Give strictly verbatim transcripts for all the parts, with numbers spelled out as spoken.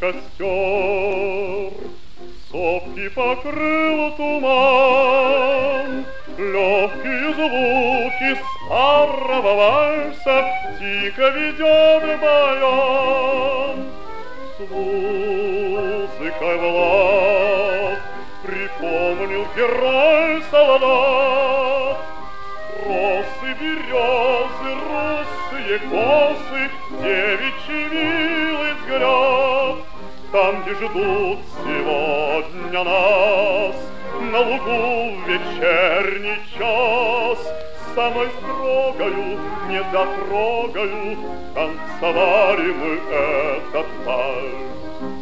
костер, сопки покрыл туман, легкие звуки старого вальса тихо ведет баян. С музыкой влад припомнил герой солдат, росы березы, русые косы, девичьи милый взгляд. Там, где ждут сегодня нас, на лугу в вечерний час, самой строгою, недотрогою танцевали мы этот вальс.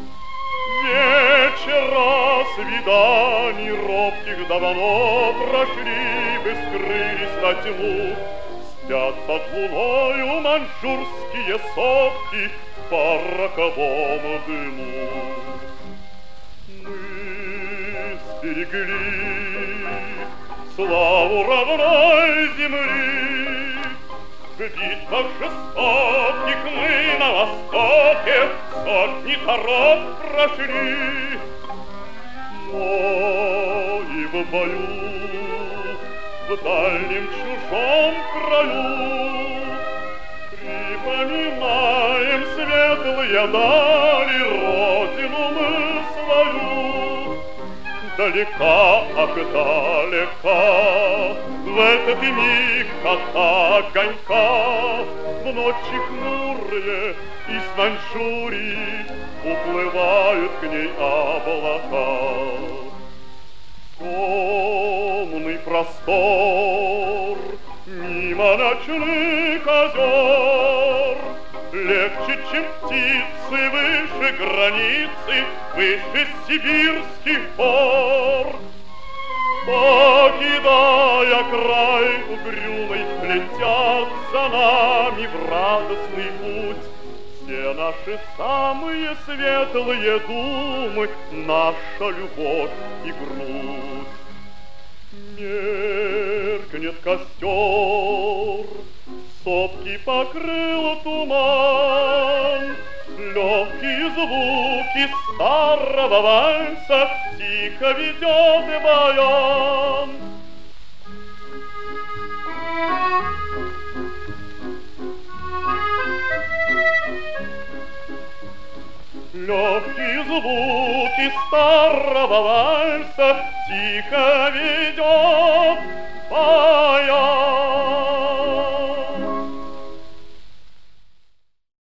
Вечера свиданий робких давно прошли, бы скрылись во тьму. Спят под луною маньчжурские сопки по роковому дыму. Мы сберегли славу родной земли, в битвах жестоких мы на востоке сотни дорог прошли. Но и в бою, в дальнем чужом краю, припоминаем светлые дали, родину мы свою. Далека, ах, далека, в этот миг от огонька, в ночи хмурые из Маньчжурии уплывают к ней облака. Темный простор мимо ночных озер, легче, чем птицы выше границы, выше сибирских гор. Покидая край угрюмый, летят за нами в радостный путь все наши самые светлые думы, наша любовь и грудь. Меркнет костер, сопки покрыл туман, легкие звуки старого вальса тихо ведет баян. Легкие звуки старого вальса тихо ведет